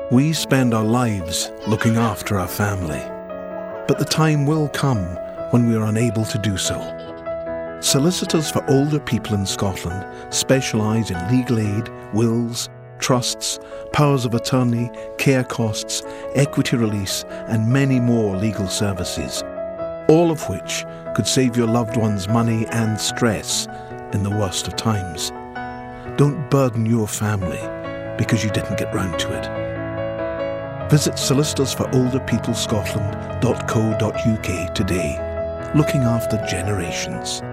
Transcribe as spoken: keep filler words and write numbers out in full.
We spend our lives looking after our family, but the time will come when we are unable to do so. Solicitors for Older People in Scotland specialise in legal aid, wills, trusts, powers of attorney, care costs, equity release and many more legal services, all of which could save your loved ones money and stress in the worst of times. Don't burden your family because you didn't get round to it. Visit solicitors for older people scotland dot co dot uk today, looking after generations.